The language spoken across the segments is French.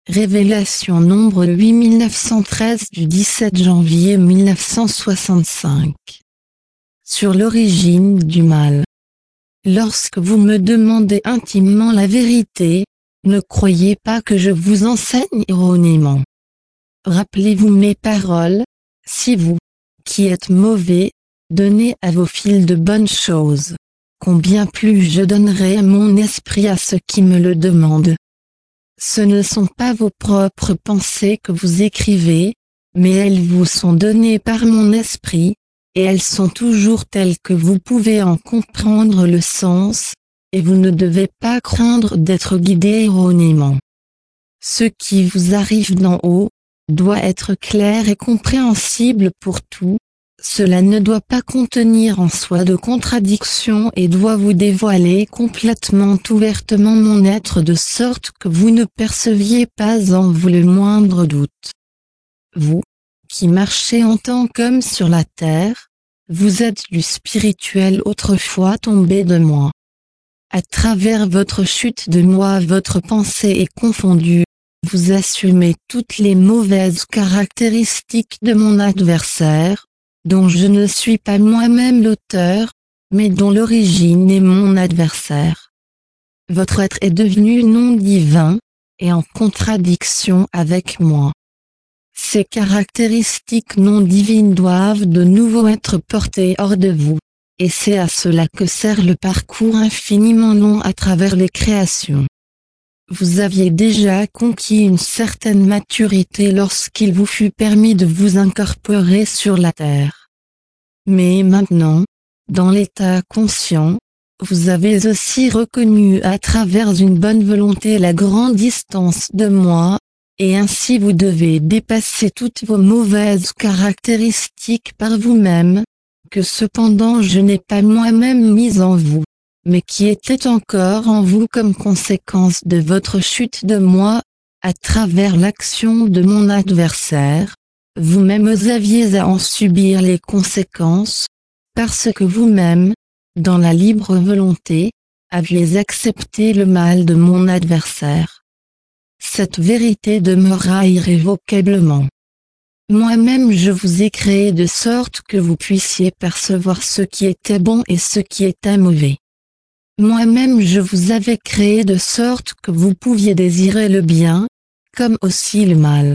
Révélation nombre 8913 du 17 janvier 1965. Sur l'origine du mal. Lorsque vous me demandez intimement la vérité, ne croyez pas que je vous enseigne erronément. Rappelez-vous mes paroles, si vous, qui êtes mauvais, donnez à vos fils de bonnes choses, combien plus je donnerai mon esprit à ceux qui me le demandent. Ce ne sont pas vos propres pensées que vous écrivez, mais elles vous sont données par mon esprit, et elles sont toujours telles que vous pouvez en comprendre le sens, et vous ne devez pas craindre d'être guidé erronément. Ce qui vous arrive d'en haut doit être clair et compréhensible pour tout. Cela ne doit pas contenir en soi de contradiction et doit vous dévoiler complètement ouvertement mon être de sorte que vous ne perceviez pas en vous le moindre doute. Vous, qui marchez en tant qu'homme sur la terre, vous êtes du spirituel autrefois tombé de moi. À travers votre chute de moi votre pensée est confondue, vous assumez toutes les mauvaises caractéristiques de mon adversaire, dont je ne suis pas moi-même l'auteur, mais dont l'origine est mon adversaire. Votre être est devenu non divin, et en contradiction avec moi. Ces caractéristiques non divines doivent de nouveau être portées hors de vous, et c'est à cela que sert le parcours infiniment long à travers les créations. Vous aviez déjà conquis une certaine maturité lorsqu'il vous fut permis de vous incorporer sur la terre. Mais maintenant, dans l'état conscient, vous avez aussi reconnu à travers une bonne volonté la grande distance de moi, et ainsi vous devez dépasser toutes vos mauvaises caractéristiques par vous-même, que cependant je n'ai pas moi-même mis en vous, mais qui était encore en vous comme conséquence de votre chute de moi, à travers l'action de mon adversaire, vous-même aviez à en subir les conséquences, parce que vous-même, dans la libre volonté, aviez accepté le mal de mon adversaire. Cette vérité demeura irrévocablement. Moi-même je vous ai créé de sorte que vous puissiez percevoir ce qui était bon et ce qui était mauvais. Moi-même je vous avais créé de sorte que vous pouviez désirer le bien, comme aussi le mal.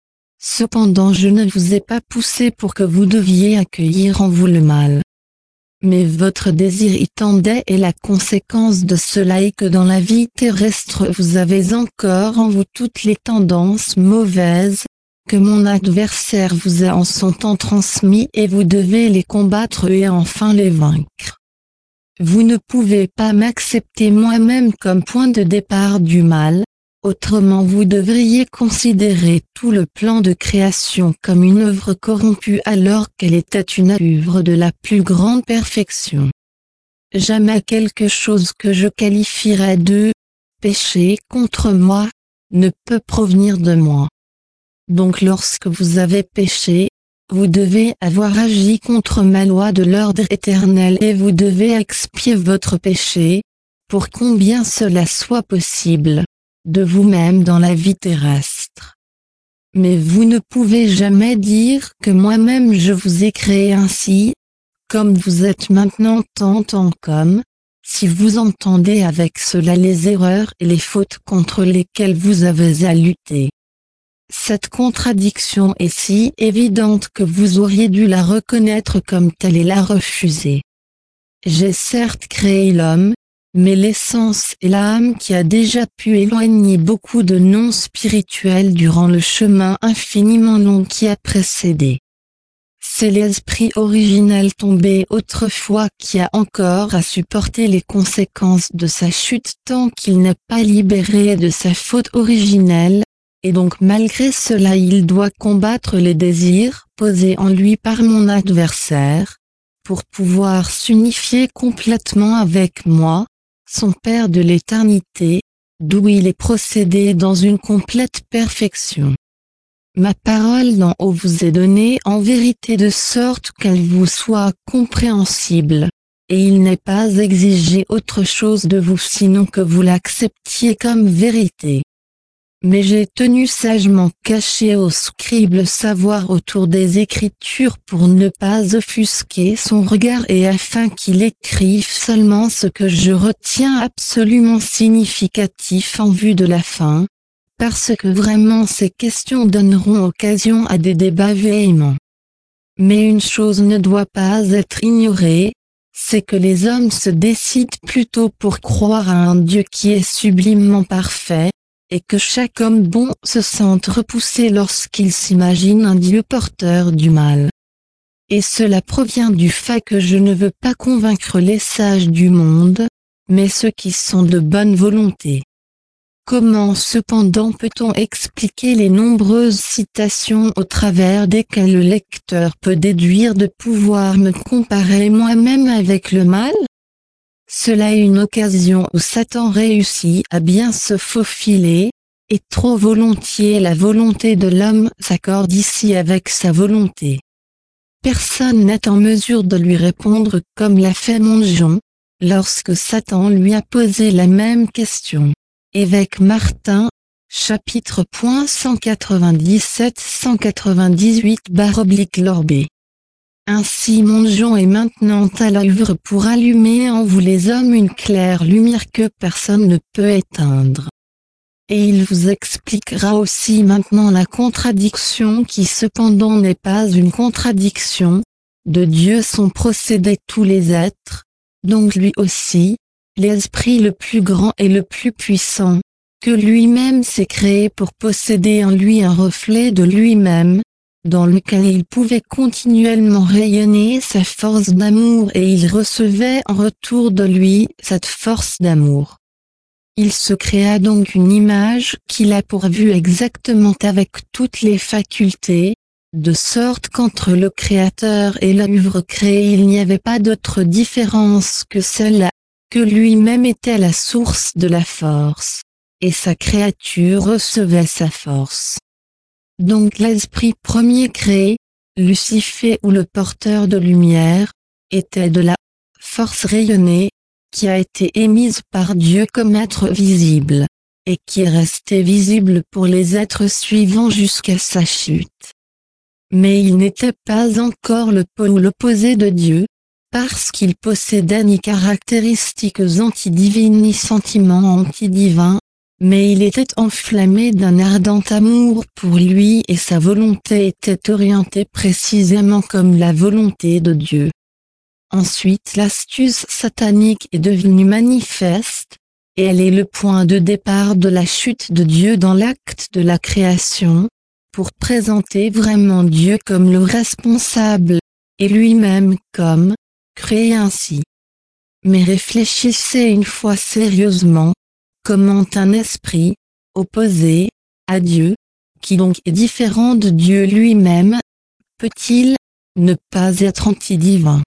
Cependant je ne vous ai pas poussé pour que vous deviez accueillir en vous le mal. Mais votre désir y tendait et la conséquence de cela est que dans la vie terrestre vous avez encore en vous toutes les tendances mauvaises, que mon adversaire vous a en son temps transmis et vous devez les combattre et enfin les vaincre. Vous ne pouvez pas m'accepter moi-même comme point de départ du mal, autrement vous devriez considérer tout le plan de création comme une œuvre corrompue alors qu'elle était une œuvre de la plus grande perfection. Jamais quelque chose que je qualifierais de péché contre moi ne peut provenir de moi. Donc lorsque vous avez péché, vous devez avoir agi contre ma loi de l'ordre éternel et vous devez expier votre péché, pour combien cela soit possible, de vous-même dans la vie terrestre. Mais vous ne pouvez jamais dire que moi-même je vous ai créé ainsi, comme vous êtes maintenant tant qu'homme, si vous entendez avec cela les erreurs et les fautes contre lesquelles vous avez à lutter. Cette contradiction est si évidente que vous auriez dû la reconnaître comme telle et la refuser. J'ai certes créé l'homme, mais l'essence et l'âme qui a déjà pu éloigner beaucoup de non-spirituels durant le chemin infiniment long qui a précédé. C'est l'esprit originel tombé autrefois qui a encore à supporter les conséquences de sa chute tant qu'il n'est pas libéré de sa faute originelle, et donc malgré cela il doit combattre les désirs posés en lui par mon adversaire, pour pouvoir s'unifier complètement avec moi, son Père de l'éternité, d'où il est procédé dans une complète perfection. Ma parole d'en haut vous est donnée en vérité de sorte qu'elle vous soit compréhensible, et il n'est pas exigé autre chose de vous sinon que vous l'acceptiez comme vérité. Mais j'ai tenu sagement caché au scribe le savoir autour des Écritures pour ne pas offusquer son regard et afin qu'il écrive seulement ce que je retiens absolument significatif en vue de la fin, parce que vraiment ces questions donneront occasion à des débats véhéments. Mais une chose ne doit pas être ignorée, c'est que les hommes se décident plutôt pour croire à un Dieu qui est sublimement parfait, et que chaque homme bon se sente repoussé lorsqu'il s'imagine un Dieu porteur du mal. Et cela provient du fait que je ne veux pas convaincre les sages du monde, mais ceux qui sont de bonne volonté. Comment cependant peut-on expliquer les nombreuses citations au travers desquelles le lecteur peut déduire de pouvoir me comparer moi-même avec le mal ? Cela est une occasion où Satan réussit à bien se faufiler, et trop volontiers la volonté de l'homme s'accorde ici avec sa volonté. Personne n'est en mesure de lui répondre comme l'a fait Monjon, lorsque Satan lui a posé la même question. Évêque Martin, chapitre 197-198/Lorbé. Ainsi Monjon est maintenant à l'œuvre pour allumer en vous les hommes une claire lumière que personne ne peut éteindre. Et il vous expliquera aussi maintenant la contradiction qui cependant n'est pas une contradiction, de Dieu sont procédés tous les êtres, donc lui aussi, l'esprit le plus grand et le plus puissant, que lui-même s'est créé pour posséder en lui un reflet de lui-même, dans lequel il pouvait continuellement rayonner sa force d'amour et il recevait en retour de lui cette force d'amour. Il se créa donc une image qu'il a pourvue exactement avec toutes les facultés, de sorte qu'entre le Créateur et l'œuvre créée il n'y avait pas d'autre différence que celle-là, que lui-même était la source de la force, et sa créature recevait sa force. Donc l'esprit premier créé, Lucifer ou le porteur de lumière, était de la force rayonnée, qui a été émise par Dieu comme être visible, et qui est restée visible pour les êtres suivants jusqu'à sa chute. Mais il n'était pas encore le pôle ou l'opposé de Dieu, parce qu'il possédait ni caractéristiques antidivines ni sentiments antidivins, mais il était enflammé d'un ardent amour pour lui et sa volonté était orientée précisément comme la volonté de Dieu. Ensuite l'astuce satanique est devenue manifeste, et elle est le point de départ de la chute de Dieu dans l'acte de la création, pour présenter vraiment Dieu comme le responsable, et lui-même comme, créé ainsi. Mais réfléchissez une fois sérieusement, comment un esprit, opposé, à Dieu, qui donc est différent de Dieu lui-même, peut-il, ne pas être antidivin?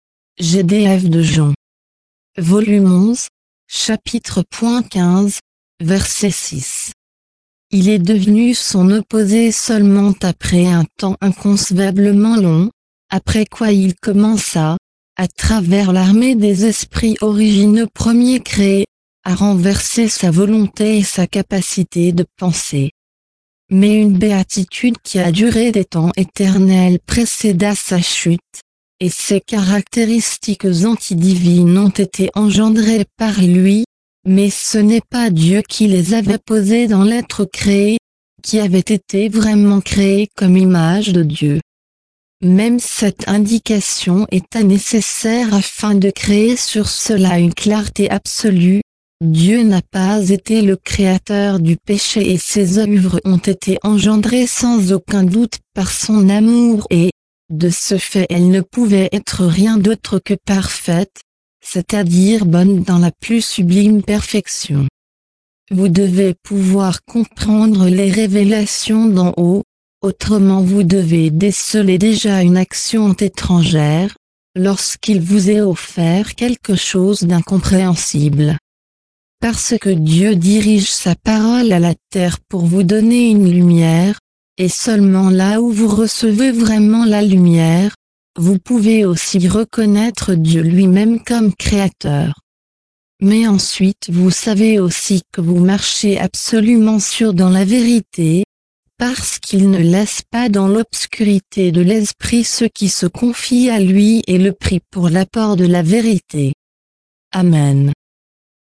GDF de Jean. Volume 11, chapitre 15, verset 6. Il est devenu son opposé seulement après un temps inconcevablement long, après quoi il commença, à travers l'armée des esprits originaux premiers créés, à renverser sa volonté et sa capacité de penser. Mais une béatitude qui a duré des temps éternels précéda sa chute, et ses caractéristiques antidivines ont été engendrées par lui, mais ce n'est pas Dieu qui les avait posées dans l'être créé, qui avait été vraiment créé comme image de Dieu. Même cette indication était nécessaire afin de créer sur cela une clarté absolue. Dieu n'a pas été le créateur du péché et ses œuvres ont été engendrées sans aucun doute par son amour et, de ce fait elles ne pouvaient être rien d'autre que parfaites, c'est-à-dire bonnes dans la plus sublime perfection. Vous devez pouvoir comprendre les révélations d'en haut, autrement vous devez déceler déjà une action étrangère, lorsqu'il vous est offert quelque chose d'incompréhensible. Parce que Dieu dirige sa parole à la terre pour vous donner une lumière, et seulement là où vous recevez vraiment la lumière, vous pouvez aussi reconnaître Dieu lui-même comme créateur. Mais ensuite vous savez aussi que vous marchez absolument sûr dans la vérité, parce qu'il ne laisse pas dans l'obscurité de l'esprit ceux qui se confient à lui et le prient pour l'apport de la vérité. Amen.